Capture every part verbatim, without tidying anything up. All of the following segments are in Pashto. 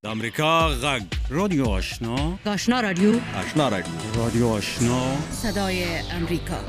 امریکا غږ رادیو آشنا آشنا رادیو آشنا رادیو رادیو آشنا صدای امریکا.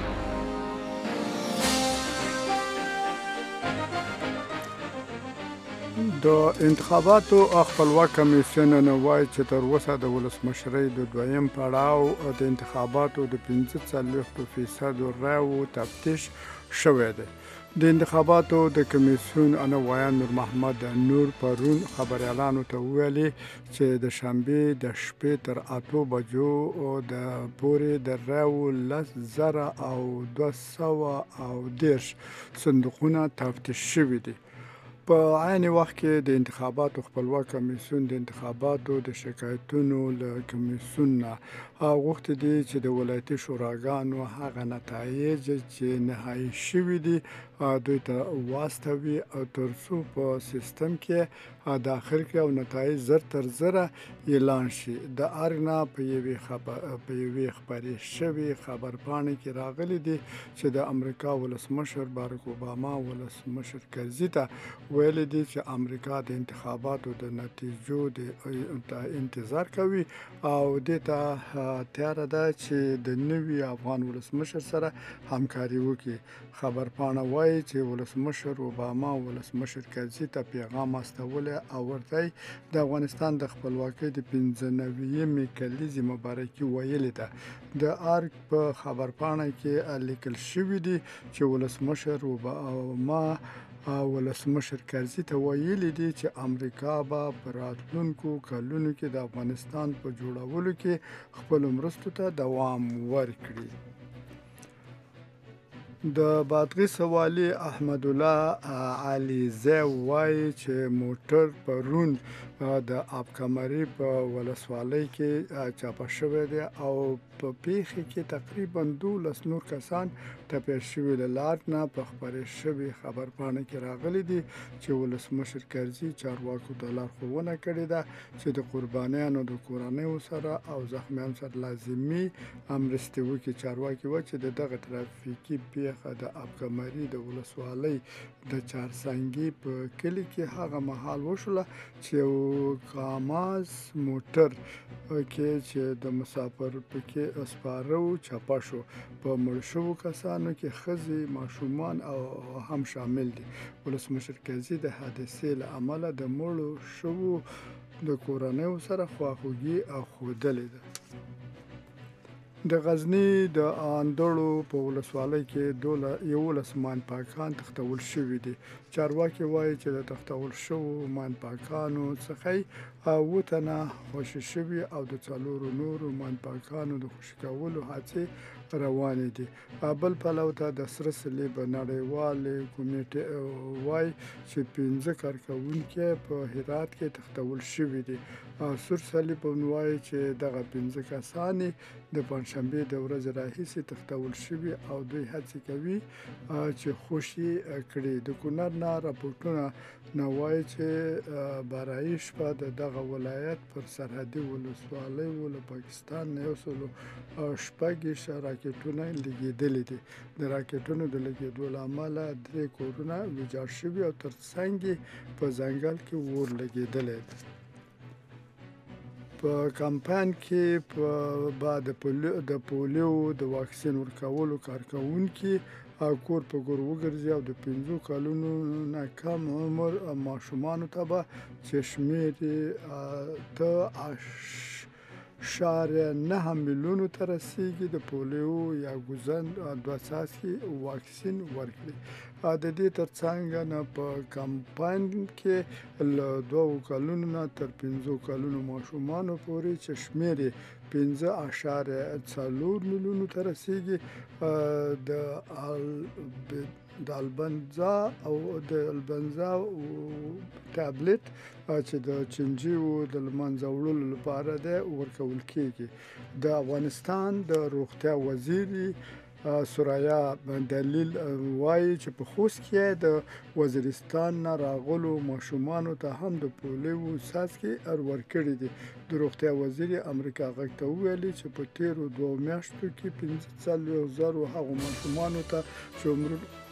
د انتخاباتو خپلواک کمیسیون نه وایي چې تر اوسه د ولسمشرۍ د دویم پړاو د انتخاباتو د پنځه څلوېښت فیصدو رایو تفتیش شوی دی. د انتخاباتو د کمیسیون انوایان نور محمد نور پرون خبریالانو ته وویلي چې د شنبې د شپې تر اتو بجو د پورې د رایو لس زره او دوه سوه او دېرش صندوقونه تفتیش شوي دي. په عین وخت کې د انتخاباتو خپلواک کمیسیون د انتخاباتو د شکایتونو له کمیسیون نه غوښتي دي چې د ولایتي شوراګانو هغه نتایج چې نهایي شوي دي دوی ته واستوي او تر څو په سیستم کې داخل کړي او نتایج زر تر زره اعلان شي. د ارګنا په یوې خبر په یوې خبرې شوې خبرپاڼې کې راغلي دي چې د امریکا ولسمشر بارک اوباما ولسمشر کرزي ته ویلي دي چې امریکا د انتخاباتو د نتیجو د انتظار کوي او دې ته تیاره ده چې د نوي افغان ولسمشر سره همکاري وکړي. خبرپاڼه وایي چې ولسمشر اوباما ولسمشر کرزي ته پیغام استولی او ورته د افغانستان د خپلواکۍ د پنځه نوېمې کلیزې مبارکي ویلې ده. د ارګ په خبرپاڼه کې لیکل شوي دي چې ولسمشر اوباما ولسمشر کرزي ته ویلي دي چې امریکا به په راتلونکو کلونو کې د افغانستان په جوړولو کې خپلو مرستو ته دوام ورکړي. د بادغیس والي احمد الله علیزی وایي چې موټر پرون د ابکمري په ولسوالۍ کې چاپه شوی دی او په پیښې کې تقریبا دولس نور کسان ټپیان شوي. له لارډ نه په خپرې شوې خبرپاڼه کې راغلي دي چې ولسمشر کرزي چارواکو ته لارښوونه کړې ده چې د قربانیانو د کورنیو سره او زخمیانو سره لازمي مرستې وکړي. چارواکي وایي چې د دغه ترافیکي پیښه د ابکمري د ولسوالۍ د چارسنګي په کلي کې هغه مهال وشوله چې یو کاماز موټر کې چې د مسافر پکې سپاره و چپه شو. په مړ شوو کسانو کې ښځې، ماشومان او هم شامل دي. ولسمشر کرزي د حادثې له امله د مړو شوو د کورنیو سره خواخوږي ښودلې ده. د غزني د اندړو په ولسوالۍ کې یولس ماینپاکان تښتول شوي دي. چارواکي وایي چې د تښتول شوو ماینپاکانو څخه اووه تنه خوشي شوي او د څلورو نورو ماینپاکانو د خوشي کولو هڅې روانې دي. بل پلو ته د سره صلیب نړیوالې کمیټې وایي چې پنځه کارکوونکي په هرات کې تښتول شوي دي. سور صلیب وایي چې دغه پنځه کسان د پنجشنبې د ورځې راهیسې تښتول شوي او دوی هڅې کوي چې خوشي کړي. د کونړ نه راپورټونه نه وایي چې بارایي شپه د دغه ولایت پر سرحدي ولسوالیو له پاکستان نه یو سل شپږ راکټونه لګېدلي دي. د راکټونو د لګېدو له امله درې کورونه ویجاړ شوي او ترڅنګ یې په ځنګل کې اور لګېدلی دی. په کمپاین کې به د پولیو د واکسین ورکولو کارکوونکي کور په کور وګرځي او د پنځو کلونو نه کم عمر ماشومانو ته به چې شمېر یې اته اعشاریه نهه میلیونو ته رسیږي د پولیو یا ګوزن دوه څاڅکي واکسین ورکړي. د دې ترڅنګ نه په کمپاین کې له دوه کلونو نه تر پنځو کلونو ماشومانو پورې چې شمېر یې پنځه اعشاریه څلور میلیونو ته رسیږي د د البنزا او د البنزا ټابلیټ چې د چنجیو د له منځه وړلو لپاره دی ورکول کېږي. د افغانستان د روغتیا وزیر سرایا دلیل وایي چې په خوست کې د وزیرستان نه راغلو ماشومانو ته هم د پولیو څاڅکي ورکړي دي. د روغتیا وزیر امریکا غږ ته وویلي چې په تیرو دوو میاشتو کې پنځه څلوېښت زرو هغو ماشومانو ته چې عمر